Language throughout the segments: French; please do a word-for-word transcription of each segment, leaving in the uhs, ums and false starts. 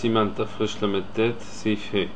Siman Tafresh Lametet Seife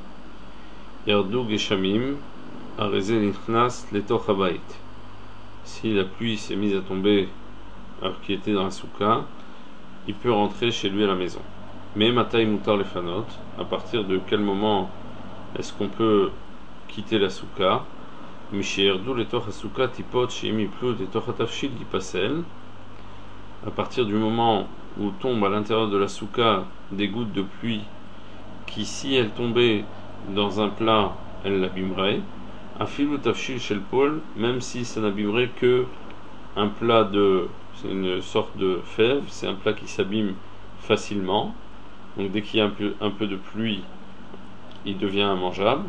Yardu Geshamim Areze Nichnas Letoch Habayit. Si la pluie s'est mise à tomber alors qu'il était dans la souka, il peut rentrer chez lui à la maison. Mais Matai Mutar Lefanot, à partir de quel moment est-ce qu'on peut quitter la souka? Mishayerdu Letoch Hasuka Tipot Sheimi Plut Letoch Hatafshil Yipasel. À partir du moment où tombent à l'intérieur de la souka des gouttes de pluie qui, si elles tombaient dans un plat, elles l'abîmeraient. Un filu tafshil chez le pôle, même si ça n'abîmerait que un plat de, c'est une sorte de fève, c'est un plat qui s'abîme facilement. Donc dès qu'il y a un peu, un peu de pluie, il devient immangeable.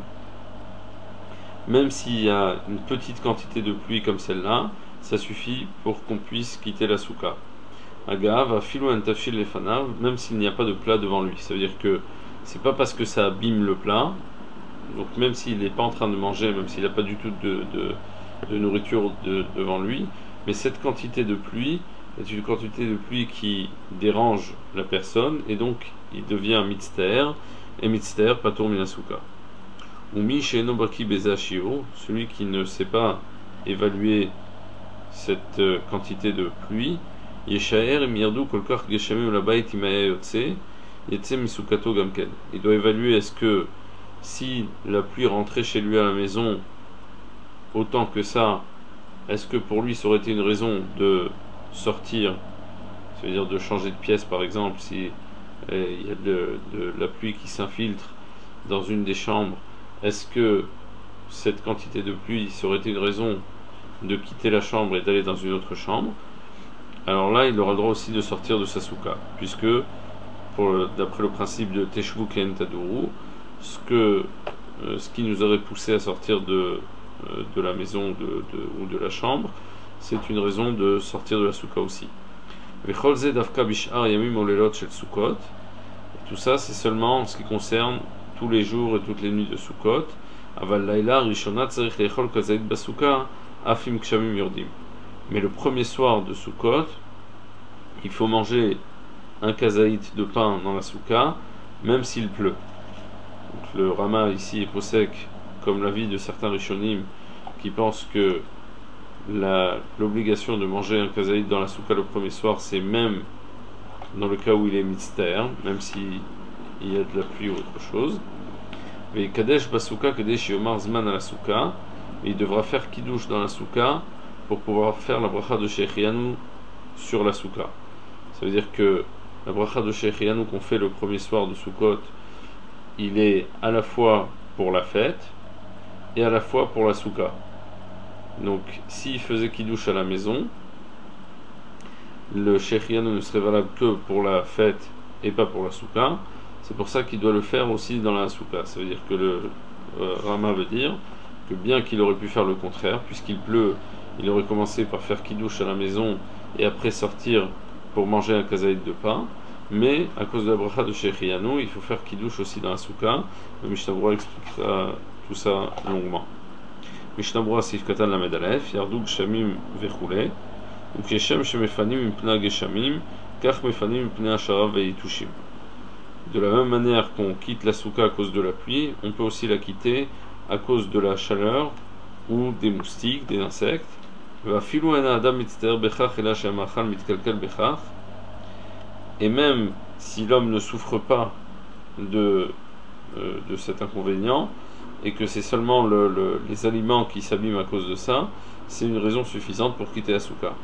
Même s'il y a une petite quantité de pluie comme celle-là, ça suffit pour qu'on puisse quitter la souka. Agav, filu en tafshil lefanav, même s'il n'y a pas de plat devant lui. Ça veut dire que c'est pas parce que ça abîme le plat, donc même s'il n'est pas en train de manger, même s'il n'a pas du tout de, de, de nourriture de, devant lui, mais cette quantité de pluie est une quantité de pluie qui dérange la personne, et donc il devient mitzter, et mitzter patour minasuka. Umi she'eno baki bezashio, celui qui ne sait pas évaluer cette quantité de pluie, yeshaer mirdu kolkar geshamim labait imaya yotse, yetse misukato gamken. Il doit évaluer est-ce que si la pluie rentrait chez lui à la maison autant que ça, est-ce que pour lui ça aurait été une raison de sortir, c'est-à-dire de changer de pièce par exemple, si eh, il y a de, de la pluie qui s'infiltre dans une des chambres, est-ce que cette quantité de pluie ça aurait été une raison de quitter la chambre et d'aller dans une autre chambre? Alors là il aura le droit aussi de sortir de sa souka, puisque d'après le principe de Teshvu Ken Taduru, ce, que, euh, ce qui nous aurait poussé à sortir de, euh, de la maison de, de, ou de la chambre, c'est une raison de sortir de la souka aussi. Et tout ça, c'est seulement en ce qui concerne tous les jours et toutes les nuits de Sukkot. Mais le premier soir de Sukkot, il faut manger un kazaït de pain dans la souka, même s'il pleut. Donc le Rama ici est posek, comme l'avis de certains Rishonim qui pensent que l'obligation de manger un kazaït dans la souka le premier soir, c'est même dans le cas où il est mitzter, même s'il y a de la pluie ou autre chose. Mais kadesh basuka kadesh yomar zman à la souka, il devra faire kiddush dans la souka pour pouvoir faire la bracha de Shechianu sur la souka. Ça veut dire que la bracha de Shechianu qu'on fait le premier soir de Sukkot, il est à la fois pour la fête et à la fois pour la souka. Donc s'il faisait kiddush à la maison, le Shechianu ne serait valable que pour la fête et pas pour la souka. C'est pour ça qu'il doit le faire aussi dans la souka. Ça veut dire que le euh, Rama veut dire que bien qu'il aurait pu faire le contraire, puisqu'il pleut, il aurait commencé par faire kiddush à la maison et après sortir pour manger un kazaït de pain, mais à cause de la bracha de Shechianu, il faut faire kiddush aussi dans la souka. Le Mishnah Berurah expliquera tout ça longuement. Mishnah Berurah Sif Katan Lamed Aleph, Yardu Geshamim Vechule, Ukeshem Shemefanim Impna Geshamim, Kach Mefanim Impna Asharav Veitushim. De la même manière qu'on quitte la souka à cause de la pluie, on peut aussi la quitter à cause de la chaleur ou des moustiques, des insectes. Et même si l'homme ne souffre pas de, euh, de cet inconvénient et que c'est seulement le, le, les aliments qui s'abîment à cause de ça, c'est une raison suffisante pour quitter la souka.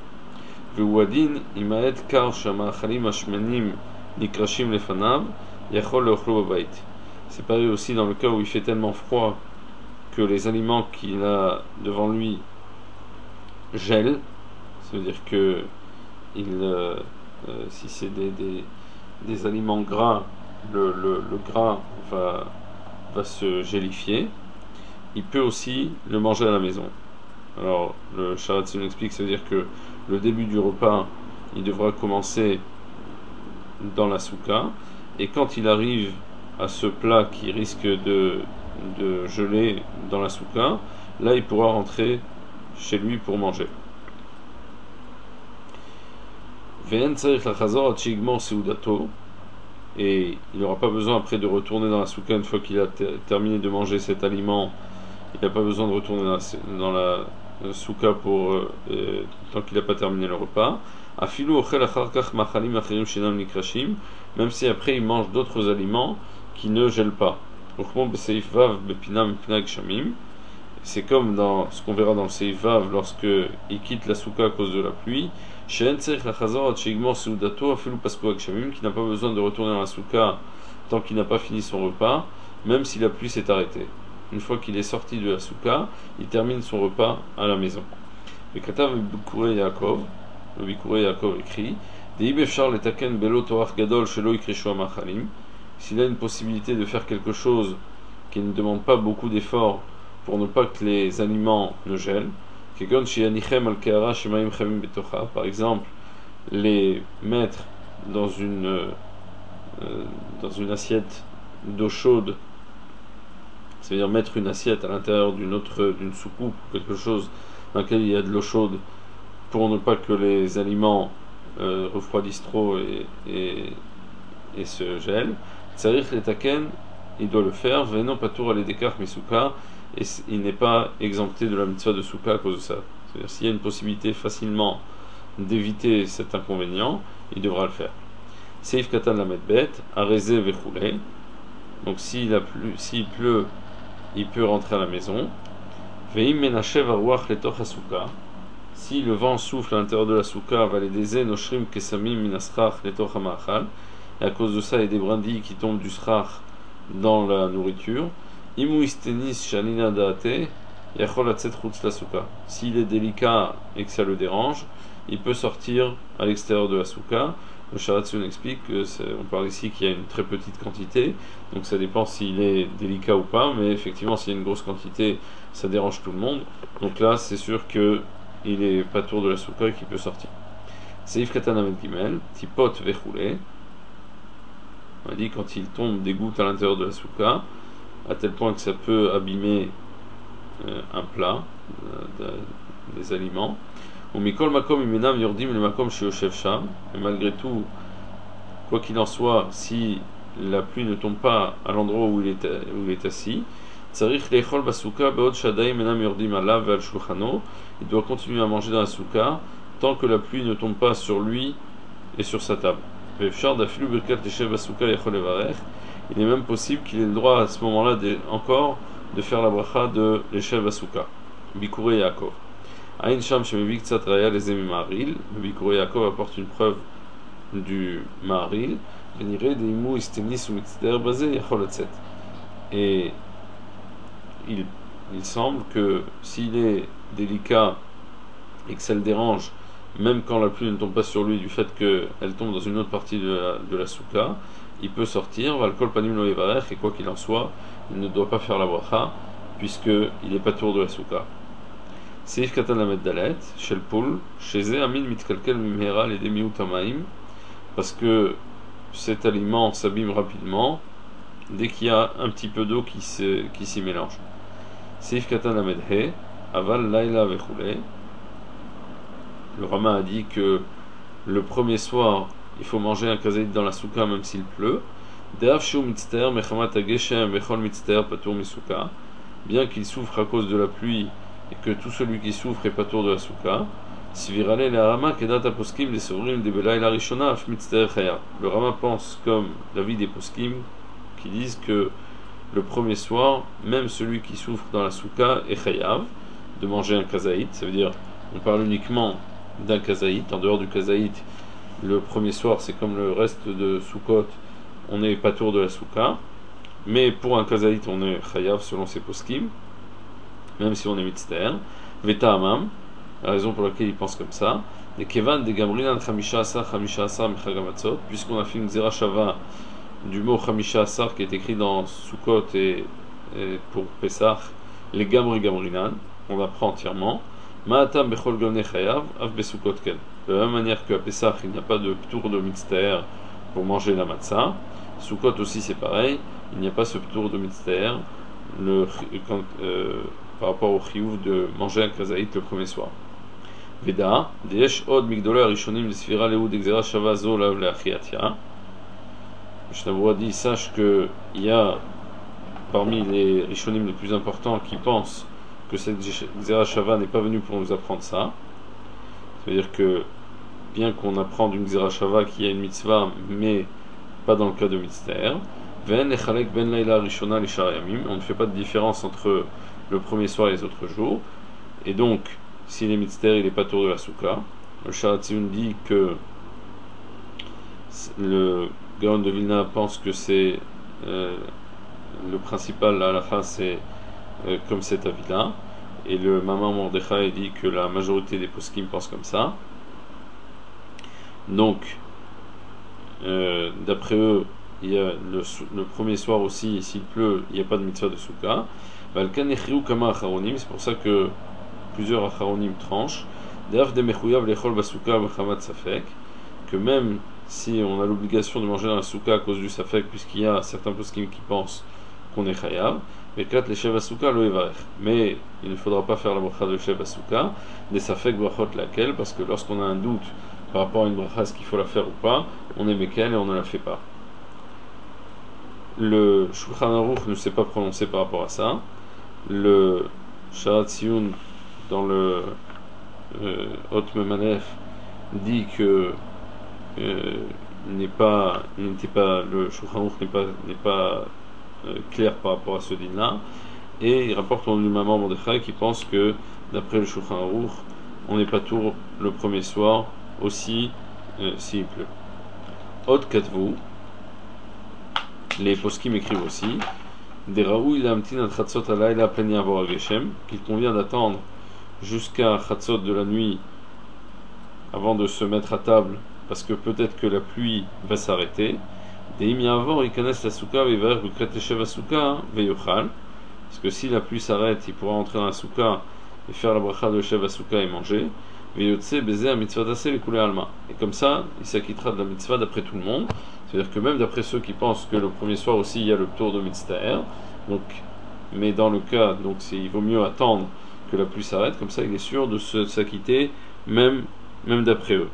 C'est pareil aussi dans le cas où il fait tellement froid que les aliments qu'il a devant lui gèlent. Ça veut dire que il, euh, euh, si c'est des, des, des aliments gras, le, le, le gras va, va se gélifier. Il peut aussi le manger à la maison. Alors le Sharatsun explique, ça veut dire que le début du repas, il devra commencer dans la souka, et quand il arrive à ce plat qui risque de, de geler dans la souka, là il pourra rentrer chez lui pour manger. et il n'aura pas besoin après de retourner dans la souka une fois qu'il a ter terminé de manger cet aliment. Il n'a pas besoin de retourner dans la, dans la souka pour euh, euh, tant qu'il n'a pas terminé le repas. Afilu ochel achar kach machalim achirim shenam nikrashim, même si après il mange d'autres aliments qui ne gèlent pas. C'est comme dans ce qu'on verra dans le Seif Vav lorsque il quitte la souka à cause de la pluie, qui n'a pas besoin de retourner dans la souka tant qu'il n'a pas fini son repas, même si la pluie s'est arrêtée. Une fois qu'il est sorti de la souka, il termine son repas à la maison. Le Katav Bikurei Yaakov, le Bikurei Yaakov écrit, s'il a une possibilité de faire quelque chose qui ne demande pas beaucoup d'efforts pour ne pas que les aliments ne gèlent, par exemple, les mettre dans une, euh, dans une assiette d'eau chaude, c'est-à-dire mettre une assiette à l'intérieur d'une autre, d'une soucoupe, quelque chose dans laquelle il y a de l'eau chaude, pour ne pas que les aliments euh, refroidissent trop et, et, et se gèlent. Tsarich letaken, il doit le faire. Veno patour aledekar misuka, et il n'est pas exempté de la mitzvah de souka à cause de ça. C'est-à-dire s'il y a une possibilité facilement d'éviter cet inconvénient, il devra le faire. Seif katan la medbet, areze vechoule. Donc s'il a plu, s'il pleut, il peut rentrer à la maison. Veim menashev aruach letoch asuka. Si le vent souffle à l'intérieur de la souka, valedeze noshrim kesamim minaschach letoch hamachal. Et à cause de ça, il y a des brindilles qui tombent du srach dans la nourriture. Imu istenis shalina daate yachol atzet chutz la souka. S'il est délicat et que ça le dérange, il peut sortir à l'extérieur de la souka. Le Sharatsun explique que on parle ici qu'il y a une très petite quantité, donc ça dépend s'il est délicat ou pas, mais effectivement s'il y a une grosse quantité, ça dérange tout le monde. Donc là, c'est sûr qu'il est pas tour de la souka et qu'il peut sortir. Seif katan amed gimel, tipot vechoule. On a dit quand il tombe des gouttes à l'intérieur de la souka, à tel point que ça peut abîmer euh, un plat, euh, de, des aliments. Ou mikol makom imenam yordim le makom sheyoshev sham. Et malgré tout, quoi qu'il en soit, si la pluie ne tombe pas à l'endroit où il est, où il est assis, tsarich leichol basuka beod shadai menam yordim alav ve'al shulchano. Il doit continuer à manger dans la souka tant que la pluie ne tombe pas sur lui et sur sa table. Il est même possible qu'il ait le droit à ce moment-là de, encore de faire la bracha de l'Eshev Asuka. Bikurei Yaakov. Aïn Sham Shemevik Tzat Raya Lezem Maharil. Bikurei Yaakov apporte une preuve du Maharil. Venire Deimu Istenis ou Mitzder Bazé Yachol Atzet. Et il, il semble que s'il est délicat et que ça le dérange, même quand la pluie ne tombe pas sur lui, du fait qu'elle tombe dans une autre partie de la, de la souka, il peut sortir, valkol panim lo yevarech, et quoi qu'il en soit, il ne doit pas faire la bracha, puisqu'il n'est pas tour de la souka. Seif katan lamed dalet, shel poul, sheze amin mitkalkel mimhera lede miutamaim, parce que cet aliment s'abîme rapidement dès qu'il y a un petit peu d'eau qui s'y qui mélange. Seif katan lamed he, aval laila vechoule. Le Rama a dit que le premier soir, il faut manger un kazaït dans la souka même s'il pleut. Bien qu'il souffre à cause de la pluie et que tout celui qui souffre est patour de la souka. Le Rama pense comme l'avis des poskim qui disent que le premier soir, même celui qui souffre dans la souka est chayav de manger un kazaït. Ça veut dire, on parle uniquement d'un kazaït. En dehors du kazaït, le premier soir, c'est comme le reste de Sukkot, on n'est pas tour de la souka, mais pour un kazaït, on est chayav selon ses poskim, même si on est mitzter. Veta amam, la raison pour laquelle il pense comme ça, les kevan de gamrinan chamisha asar chamisha asar mechagamatzot, puisqu'on a fait une zera shava du mot chamisha asar qui est écrit dans Sukkot et, et pour Pesach, les gamri gamrinan, on apprend entièrement. De la même manière qu'à Pesach, il n'y a pas de ptour de mitzter pour manger la matzah, Sukkot aussi c'est pareil, il n'y a pas ce ptour de mitzter le, quand, euh, par rapport au chiyuv de manger un kazaït le premier soir. Veda, Deesh od migdolei arishonim de sfira leud exera shava zo lav leachiatia. Mishnah dit, sache qu'il y a parmi les Rishonim les plus importants qui pensent que cette Xera Shava n'est pas venue pour nous apprendre ça. C'est-à-dire que bien qu'on apprend d'une Xera Shava qui a une mitzvah, mais pas dans le cas de Mitzter, on ne fait pas de différence entre le premier soir et les autres jours. Et donc, s'il est Mitzter, il n'est pas tour de la Souka. Le Sharatzion dit que le Gaon de Vilna pense que c'est euh, le principal, la halakha, c'est euh, comme cet avis-là. Et le Maman Mordechai dit que la majorité des poskim pensent comme ça. Donc, euh, d'après eux, il y a le, le premier soir aussi, s'il pleut, il n'y a pas de mitzvah de souka. C'est pour ça que plusieurs acharonim tranchent. Que même si on a l'obligation de manger dans la souka à cause du safek, puisqu'il y a certains poskim qui pensent qu'on est chayav, mais mais il ne faudra pas faire la bracha de Shev Asuka, des safek brachot laquelle, parce que lorsqu'on a un doute par rapport à une bracha, est-ce qu'il faut la faire ou pas, on est mekel et on ne la fait pas. Le Shulchan Aruch ne s'est pas prononcé par rapport à ça. Le Sharatzion dans le euh, Hot Memanef dit que euh, n'est pas, il n'était pas, le Shulchan Aruch n'est pas, n'est pas euh, clair par rapport à ce din-là, et il rapporte au Maman Mordechai qui pense que d'après le Shulchan Aruch, on n'est pas tour le premier soir aussi euh, s'il pleut. Hot Katvu, les poskim écrivent aussi des raoui il a un petit chatzot alayla pleni avor geshem, qu'il convient d'attendre jusqu'à chatzot de la nuit avant de se mettre à table, parce que peut-être que la pluie va s'arrêter. Des imi avor ikanes la souka vever bukret eshev asuka veyochal, parce que si la pluie s'arrête, il pourra entrer dans la souka et faire la bracha de shev asuka et manger. Veyotse beze a mitzvah tasel et koulé alma, et comme ça il s'acquittera de la mitzvah d'après tout le monde. C'est-à-dire que même d'après ceux qui pensent que le premier soir aussi il y a le tour de Mitzter, donc, mais dans le cas, donc il vaut mieux attendre que la pluie s'arrête, comme ça il est sûr de se, de s'acquitter, même, même d'après eux.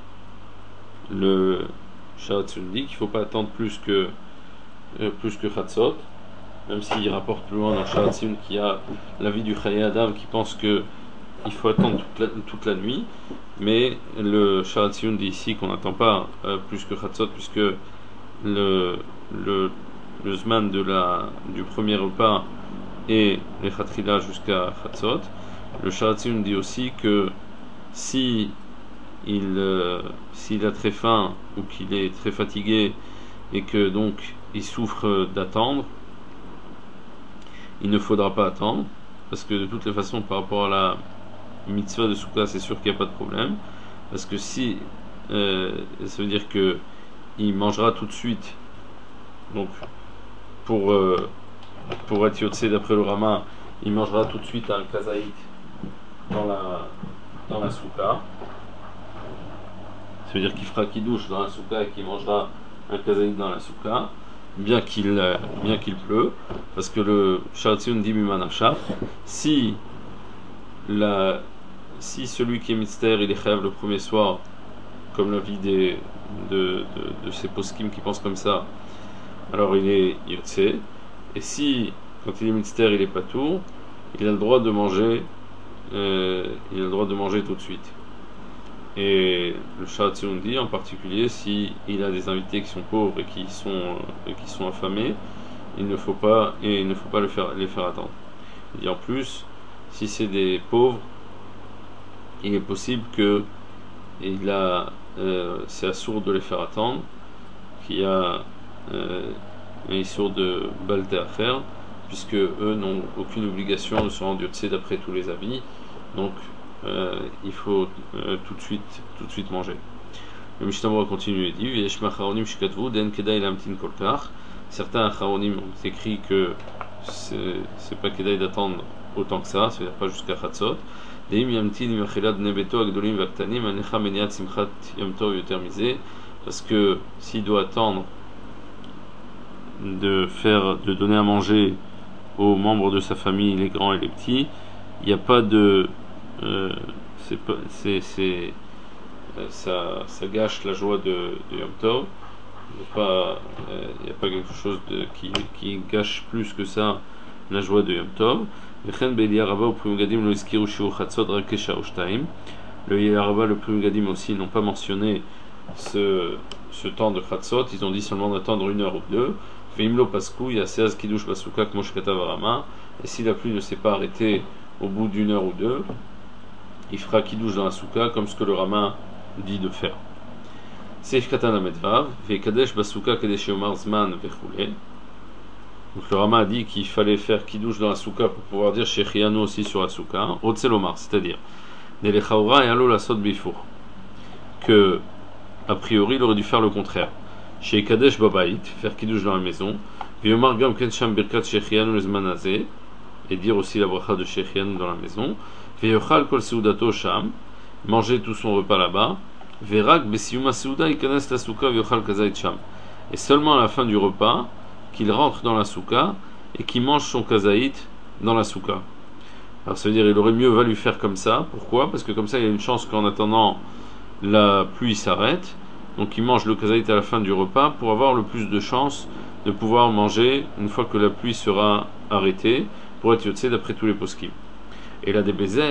Le Sharatzion dit qu'il ne faut pas attendre plus que euh, plus que Chatzot, même s'il rapporte plus loin dans le Sharatzion qu'il y a l'avis du Chaye Adam qui pense que il faut attendre toute la, toute la nuit, mais le Sharatzion dit ici qu'on n'attend pas euh, plus que Chatzot, puisque le, le, le Zman de la, du premier repas est les Chatrila jusqu'à Chatzot. Le Sharatzion dit aussi que si il, euh, s'il a très faim ou qu'il est très fatigué et que donc il souffre d'attendre, il ne faudra pas attendre, parce que de toutes les façons, par rapport à la mitzvah de Souka, c'est sûr qu'il n'y a pas de problème, parce que si euh, ça veut dire que il mangera tout de suite, donc pour euh, pour être yotzé d'après le Rama, il mangera tout de suite un kazaït dans la dans la Souka, ça veut dire qu'il fera kidouche dans la Souka et qu'il mangera un kazaït dans la Souka, bien qu'il euh, bien qu'il pleut, parce que le Sharatzion dit Mimanachaf, si la si celui qui est Mitzter il est chayav le premier soir, comme l'avis des de, de, de ces poskim qui pensent comme ça, alors il est yotse, et si quand il est Mitzter il est patour, il a le droit de manger euh, il a le droit de manger tout de suite. Et le Sharatzion dit en particulier si il a des invités qui sont pauvres et qui sont euh, et qui sont affamés, il ne faut pas et il ne faut pas le faire, les faire attendre. Il dit en plus, si c'est des pauvres, il est possible que il a, euh, c'est assourd de les faire attendre, qu'il y a euh, un issour de balté à faire, puisque eux n'ont aucune obligation de se rendre yotzé d'après tous les avis, donc euh, il faut euh, tout de suite, tout de suite manger. Le Mishnah Berurah continue et dit Yeshma Charonim Shikatvu Den Kedai Lamtin Kolkar. Certains Charonim ont écrit que c'est, c'est pas Kedai d'attendre autant que ça, c'est-à-dire pas jusqu'à Chatzot. Parce que s'il doit attendre de faire, de donner à manger aux membres de sa famille, les grands et les petits, il n'y a pas de, euh, c'est pas, c'est, c'est, ça, ça gâche la joie de, de Yom Tov. Il n'y a, pas, euh, il y a pas quelque chose de, qui, qui gâche plus que ça la joie de Yom Tov. Le Yaraba, le Pri Megadim aussi n'ont pas mentionné ce, ce temps de Chatzot, ils ont dit seulement d'attendre une heure ou deux. Veimlo Paskou, il y a Seaz Kiddush Basuka Kmosh Katav Rama, et si la pluie ne s'est pas arrêtée au bout d'une heure ou deux, il fera Kiddush dans la Souka comme ce que le Rama dit de faire. Seif Katan Amedvav, Vekadesh Basuka Kadesh Yomar Zman Vechule. Donc le Rama a dit qu'il fallait faire Kiddush dans la Souka pour pouvoir dire Shechianu aussi sur la Souka. Otzelomar, c'est-à-dire Nelechaura et Alo la Sot Bifour. Que, a priori, il aurait dû faire le contraire. Chez Kadesh Babait, faire Kiddush dans la maison. Viomar Gam Kensham Birkat Shechianu Lezmanazé. Et dire aussi la bracha de Shechianu dans la maison. Veyochal Kol Seudato Sham. Manger tout son repas là-bas. Verak Besiuma Seuda Ikanes la Souka Vyochal Kazait Sham. Et seulement à la fin du repas, qu'il rentre dans la souka et qu'il mange son kazaït dans la souka. Alors ça veut dire qu'il aurait mieux valu faire comme ça. Pourquoi? Parce que comme ça il y a une chance qu'en attendant la pluie s'arrête, donc il mange le kazaït à la fin du repas pour avoir le plus de chances de pouvoir manger une fois que la pluie sera arrêtée, pour être yotzé d'après tous les poskim. Et la D B Z,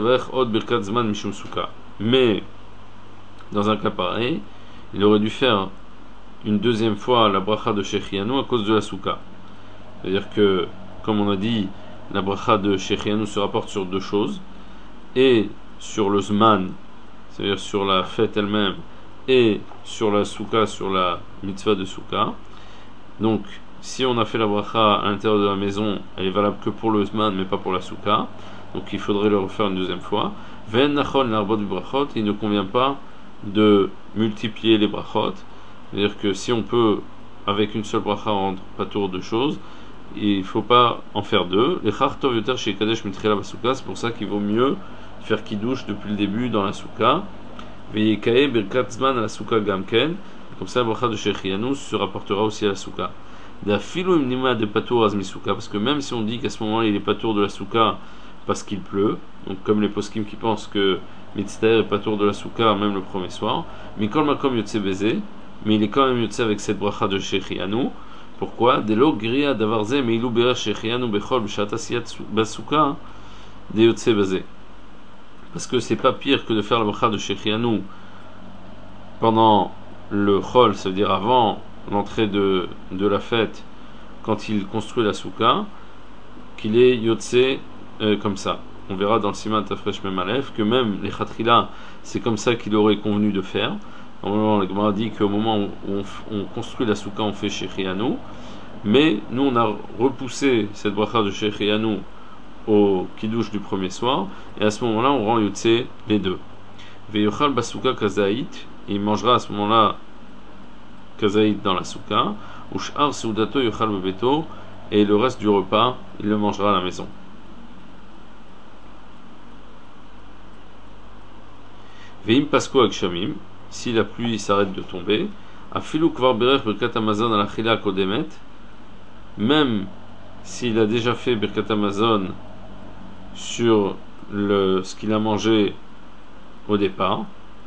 mais dans un cas pareil, il aurait dû faire une deuxième fois la bracha de Shechianu à cause de la souka. C'est-à-dire que, comme on a dit, la bracha de Shechianu se rapporte sur deux choses, et sur le Zman, c'est-à-dire sur la fête elle-même, et sur la souka, sur la mitzvah de souka. Donc, si on a fait la bracha à l'intérieur de la maison, elle est valable que pour le Zman, mais pas pour la souka. Donc, il faudrait le refaire une deuxième fois. Ven nachon l'arbot du brachot, il ne convient pas de multiplier les brachot. C'est-à-dire que si on peut, avec une seule bracha, rendre pas tour de choses, il ne faut pas en faire deux. Les chartov yoter chez Kadesh mitrela basuka, c'est pour ça qu'il vaut mieux faire kiddush depuis le début dans la souka. Veyekae birkat zman à la souka gamken, comme ça la bracha de Shechianu se rapportera aussi à la souka. D'afilu imnima de patour azmi souka, parce que même si on dit qu'à ce moment-là il est patour de la souka parce qu'il pleut, donc comme les poskim qui pensent que mitzter est patour de la souka même le premier soir, mikol makom yotse baiser, mais il est quand même yotse avec cette bracha de Shechianu. Pourquoi? Delo gria davarze meilou be'er Shechianu bechol b'shat asiyat basuka de yotse baiser. Parce que c'est pas pire que de faire la bracha de Shechianu pendant le chol, ça veut dire avant l'entrée de, de la fête, quand il construit la souka, qu'il est yotse euh, comme ça. On verra dans le Siman Tafresh Mem Aleph que même les Khatrila, c'est comme ça qu'il aurait convenu de faire. Normalement, la Gemara dit qu'au moment où on, on construit la souka, on fait Shechianu, mais nous on a repoussé cette bracha de Shechianu au kiddush du premier soir, et à ce moment-là on rend yotse les deux. Veyochal basuka kazaït, il mangera à ce moment-là kazaït dans la souka, ushar seudato yochal bebeto, et le reste du repas il le mangera à la maison. Veim pasko akshamim, si la pluie s'arrête de tomber, afilu kvar berech birkat Hamazon al achila kodemet, même s'il a déjà fait birkat Hamazon sur le, ce qu'il a mangé au départ,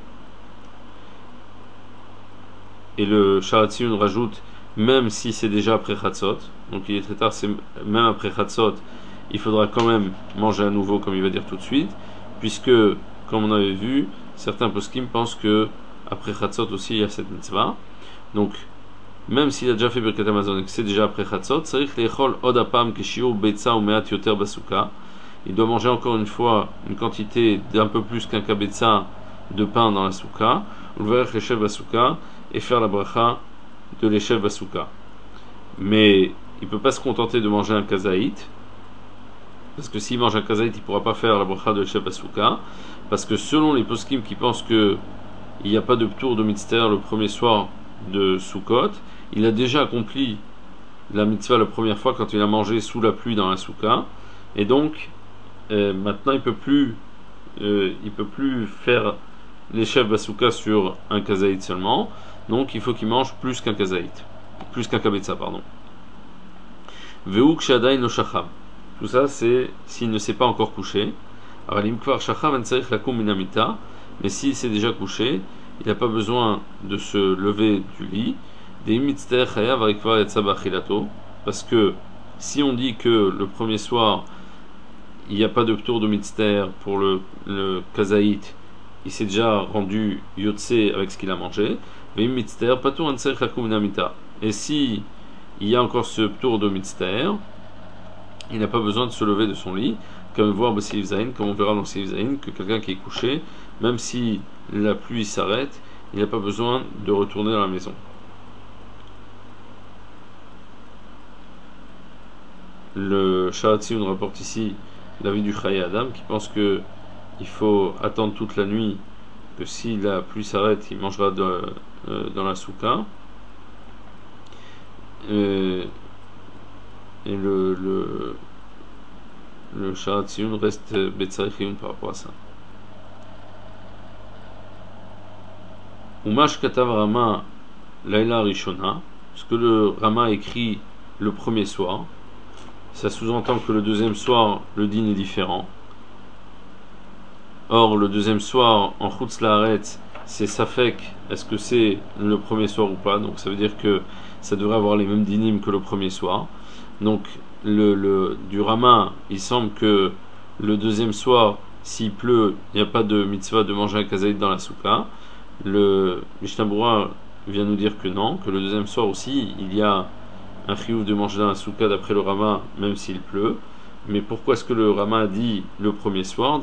et le Sharatziyun rajoute même si c'est déjà après Chatzot, donc il est très tard, c'est même après Chatzot, il faudra quand même manger à nouveau comme il va dire tout de suite, puisque comme on avait vu, certains poskim pensent que après Chatzot aussi il y a cette mitzvah. Donc même s'il a déjà fait Birkat Hamazon et que c'est déjà après Chatzot, c'est vrai que odapam keshiur beitza ou meat yoter basuka, il doit manger encore une fois une quantité d'un peu plus qu'un kabetza de pain dans la souka, ouvrir l'échelle basuka et faire la bracha de l'échelle basuka. Mais il ne peut pas se contenter de manger un kazaït, parce que s'il mange un kazaït, il ne pourra pas faire la bracha de l'échelle basuka, parce que selon les poskim qui pensent que il n'y a pas de tour de mitzvah le premier soir de Sukkot, il a déjà accompli la mitzvah la première fois quand il a mangé sous la pluie dans la souka, et donc euh, maintenant il peut plus euh, il peut plus faire l'échelle basuka sur un kazaït seulement, donc il faut qu'il mange plus qu'un kazaït, plus qu'un kabetza, pardon. Veuk shadai no shacham. Tout ça c'est s'il ne s'est pas encore couché. Mais s'il s'est déjà couché, il n'a pas besoin de se lever du lit. Des mitzter chayav arikvar yatsa b'achilato, parce que si on dit que le premier soir il n'y a pas de ptour de mitzter pour le, le kazaït, il s'est déjà rendu yotse avec ce qu'il a mangé, mais mitzter patur anser chakum namita. Et si il y a encore ce ptour de mitzter, il n'a pas besoin de se lever de son lit, comme voir comme on verra dans Seif Zain, que quelqu'un qui est couché, même si la pluie s'arrête, il n'a pas besoin de retourner dans la maison. Le Sharatzion rapporte ici l'avis du Chaye Adam, qui pense que il faut attendre toute la nuit, que si la pluie s'arrête, il mangera de, euh, dans la souka. Euh, et le le, le Sharatzion reste Betzarechiyun par rapport à ça. Umash Katav Rama Laila Rishona, ce que le Rama écrit le premier soir, ça sous-entend que le deuxième soir, le din est différent. Or, le deuxième soir, en Chutz La'aretz, c'est Safek, est-ce que c'est le premier soir ou pas? Donc ça veut dire que ça devrait avoir les mêmes dinim que le premier soir. Donc, le, le, du Rama, il semble que le deuxième soir, s'il pleut, il n'y a pas de mitzvah de manger un kazaït dans la souka. Le Mishnah Berurah vient nous dire que non, que le deuxième soir aussi, il y a un chiyuv de manger dans la souka d'après le Rama, même s'il pleut. Mais pourquoi est-ce que le Rama a dit le premier soir?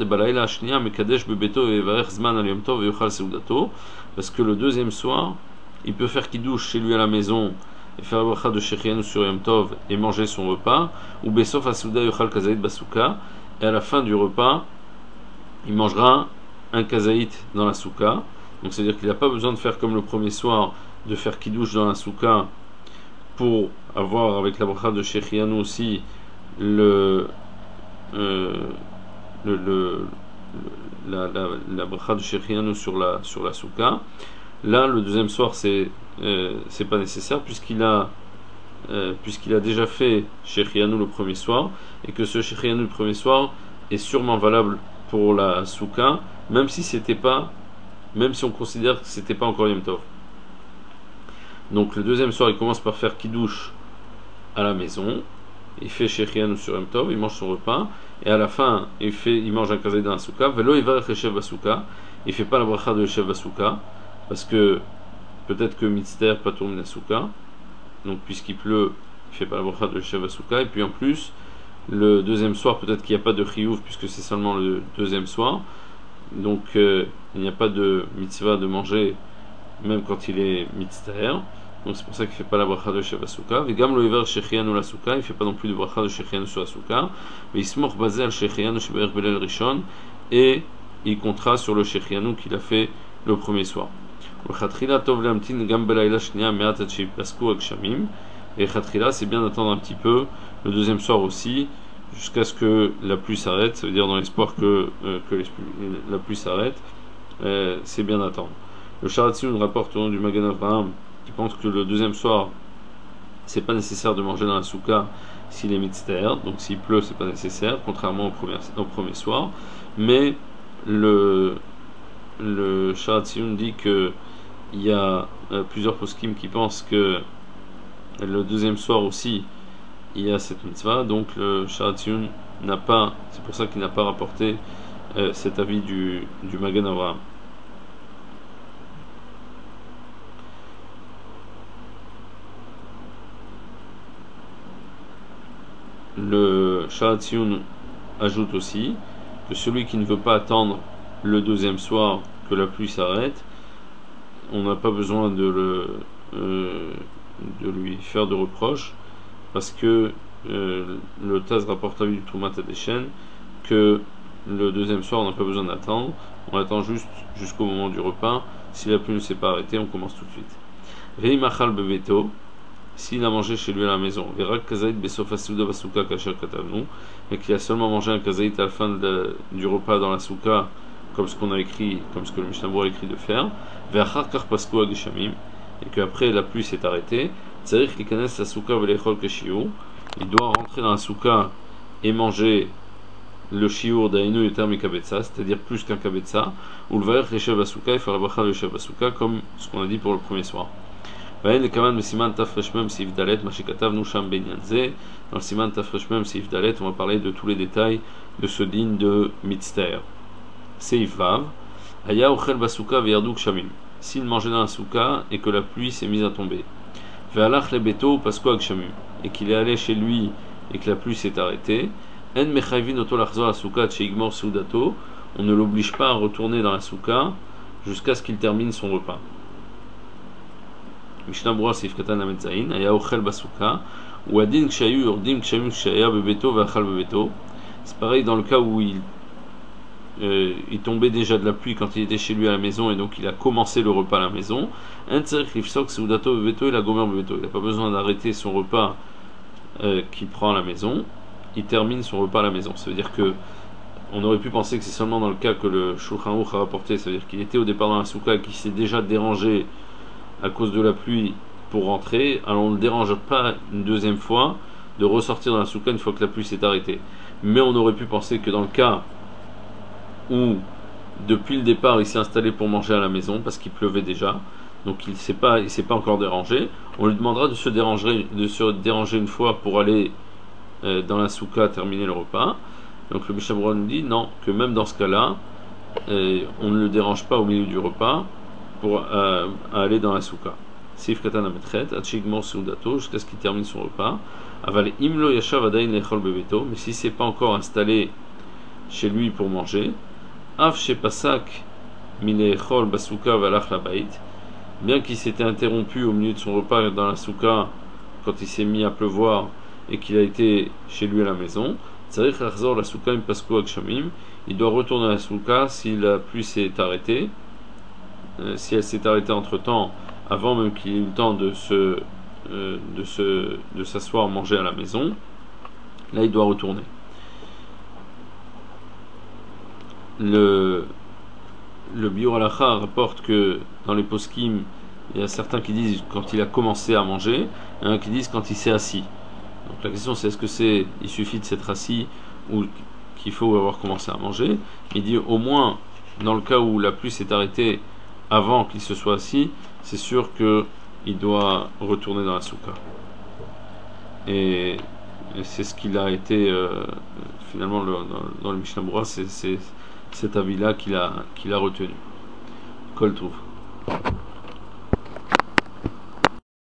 Parce que le deuxième soir, il peut faire kiddush chez lui à la maison et faire la bracha de Shechianu sur Yom Tov et manger son repas, ou besof asuda yochal kazaït basuka, et à la fin du repas, il mangera un kazaït dans la souka. Donc c'est-à-dire qu'il n'a pas besoin de faire comme le premier soir, de faire kiddush dans la souka pour avoir avec la bracha de Shechianu aussi le, euh, le, le, le la, la, la bracha de Shechianu sur la, sur la souka. Là, le deuxième soir, c'est euh, c'est pas nécessaire puisqu'il a euh, puisqu'il a déjà fait Shechianu le premier soir et que ce Shechianu le premier soir est sûrement valable pour la souka, même si c'était pas, même si on considère que c'était pas encore Yom Tov. Donc le deuxième soir, il commence par faire kiddush à la maison. Il fait Shechianu sur Yom Tov, il mange son repas, et à la fin, il, fait, il mange un kazaït dans la souka. Velo il va Yeshev Basuka, il fait pas la bracha de Yeshev Basuka, parce que peut-être que Mitzter pas tourner la souka, donc puisqu'il pleut, il fait pas la bracha de Yeshev Basuka, et puis en plus, le deuxième soir, peut-être qu'il n'y a pas de chiyuv, puisque c'est seulement le deuxième soir, donc euh, il n'y a pas de mitzvah de manger, même quand il est Mitzter. Donc c'est pour ça qu'il ne fait pas la bracha de Shev Asuka. Vegam lo iver Shechianu la souka, il ne fait pas non plus de bracha de Shechianu sur la souka. Mais il se mord basé al Shechianu Sheber Belel Rishon, et il comptera sur le Shechianu qu'il a fait le premier soir. Le Chatrila Tov Lamtin Gam Belayla Shnia Meat Atchip Pasku Akshamim. Et Chatrila, c'est bien d'attendre un petit peu le deuxième soir aussi, jusqu'à ce que la pluie s'arrête. Ça veut dire dans l'espoir que, euh, que la pluie s'arrête, euh, c'est bien d'attendre. Le Sharatzion rapporte au nom du Magen Avraham qui pense que le deuxième soir, c'est pas nécessaire de manger dans la souka s'il est mitzter, donc s'il pleut, c'est pas nécessaire, contrairement au premier, au premier soir. Mais le, le Sharatzion dit que il y a euh, plusieurs poskim qui pensent que le deuxième soir aussi, il y a cette mitzvah, donc le Sharatzion n'a pas, c'est pour ça qu'il n'a pas rapporté euh, cet avis du, du Magen Avraham. Le Sharatzion ajoute aussi que celui qui ne veut pas attendre le deuxième soir que la pluie s'arrête, on n'a pas besoin de, le, euh, de lui faire de reproches, parce que euh, le Taz rapporte à lui du Troumat Hadeshen que le deuxième soir on n'a pas besoin d'attendre, on attend juste jusqu'au moment du repas. Si la pluie ne s'est pas arrêtée, on commence tout de suite. Vei machal bebeto, s'il a mangé chez lui à la maison, et qu'il a seulement mangé un kazaït à la fin de, du repas dans la souka, comme ce qu'on a écrit, comme ce que le Mishnah Berurah a écrit de faire, et qu'après la pluie s'est arrêtée, il doit rentrer dans la souka et manger le shiur d'Ainu et Termi Kabetza, c'est-à-dire plus qu'un Kabetza, ou le Vaer Yeshev Asuka et faire la bracha de Yeshev Asuka, comme ce qu'on a dit pour le premier soir. Vayen le kaman le siman tafreshmem sif dalet mashikatav nusham benyanze. Dans le siman tafreshmem sif dalet, on va parler de tous les détails de ce digne de Mitzter. Seif vav. Aya ochel basuka veyarduk shamim. S'il mangeait dans la souka et que la pluie s'est mise à tomber. Ve'alach le beto pasko agshamim. Et qu'il est allé chez lui et que la pluie s'est arrêtée. En mechayvin oto lachzor la souka tcheigmor soudato. On ne l'oblige pas à retourner dans la souka jusqu'à ce qu'il termine son repas. Mishnah Brura Seif Katan Lamed Zayin, Aya Ochel Basuka, ou Adin Kshayu Urdim Kshayu Kshaya Bebeto Vachal Bebeto. C'est pareil dans le cas où il, euh, il tombait déjà de la pluie quand il était chez lui à la maison et donc il a commencé le repas à la maison. Un Tzerich Lifsok Seudato Bebeto et la Gomer Bebeto. Il n'a pas besoin d'arrêter son repas euh, qu'il prend à la maison, il termine son repas à la maison. Ça veut dire que on aurait pu penser que c'est seulement dans le cas que le Shulchan Aruch a rapporté, ça veut dire qu'il était au départ dans la souka et qu'il s'est déjà dérangé à cause de la pluie pour rentrer, alors on ne le dérange pas une deuxième fois de ressortir dans la souka une fois que la pluie s'est arrêtée. Mais on aurait pu penser que dans le cas où depuis le départ il s'est installé pour manger à la maison parce qu'il pleuvait déjà, donc il ne s'est pas, il s'est pas encore dérangé, on lui demandera de se déranger, de se déranger une fois pour aller euh, dans la souka terminer le repas. Donc le Mishnah Brura nous dit non, que même dans ce cas-là, euh, on ne le dérange pas au milieu du repas pour euh, aller dans la souka. Sif katan ametret, atchigmor seudato, jusqu'à ce qu'il termine son repas. Aval imlo yashav adain lechol bebeto, mais si c'est pas encore installé chez lui pour manger, av shepasak milechol basuka valach labait, bien qu'il s'était interrompu au milieu de son repas dans la souka quand il s'est mis à pleuvoir et qu'il a été chez lui à la maison, tzarich achzor la souka im pasko agshamim, il doit retourner à la souka si la pluie s'est arrêtée. Si elle s'est arrêtée entre temps, avant même qu'il ait eu le temps de se, euh, de se, de s'asseoir manger à la maison, là il doit retourner. Le, le Biur Halacha rapporte que dans les poskim, il y a certains qui disent quand il a commencé à manger, et un qui disent quand il s'est assis. Donc la question c'est est-ce que c'est, il suffit de s'être assis ou qu'il faut avoir commencé à manger. Il dit au moins dans le cas où la pluie s'est arrêtée avant qu'il se soit assis, c'est sûr qu'il doit retourner dans la souka. Et, et c'est ce qu'il a été, euh, finalement, le, dans, dans le Mishnah Brura, c'est, c'est cet avis-là qu'il a, qu'il a retenu. Kol Tov.